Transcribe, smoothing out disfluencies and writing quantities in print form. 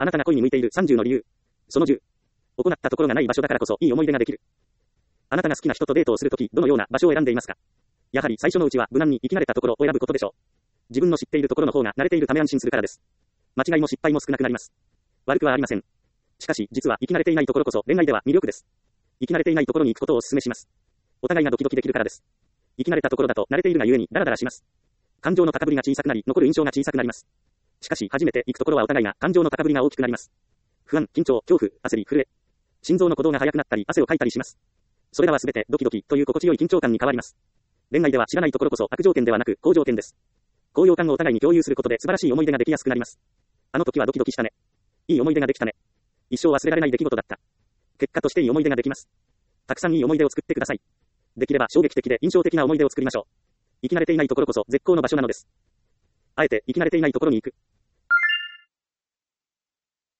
あなたが恋に向いている30の理由。その10。行ったところがない場所だからこそいい思い出ができる。あなたが好きな人とデートをするとき、どのような場所を選んでいますか？やはり最初のうちは無難に生き慣れたところを選ぶことでしょう。自分の知っているところの方が慣れているため安心するからです。間違いも失敗も少なくなります。悪くはありません。しかし、実は生き慣れていないところこそ恋愛では魅力です。生き慣れていないところに行くことをお勧めします。お互いがドキドキできるからです。生き慣れたところだと慣れているがゆえにダラダラします。感情の高ぶりが小さくなり、残る印象が小さくなります。しかし、初めて行くところはお互いが感情の高ぶりが大きくなります。不安、緊張、恐怖、焦り、震え。心臓の鼓動が速くなったり、汗をかいたりします。それらはすべてドキドキという心地よい緊張感に変わります。恋愛では知らないところこそ悪条件ではなく好条件です。高揚感をお互いに共有することで素晴らしい思い出ができやすくなります。あの時はドキドキしたね。いい思い出ができたね。一生忘れられない出来事だった。結果としていい思い出ができます。たくさんいい思い出を作ってください。できれば衝撃的で印象的な思い出を作りましょう。生き慣れていないところこそ絶好の場所なのです。あえて生き慣れていないところに行く。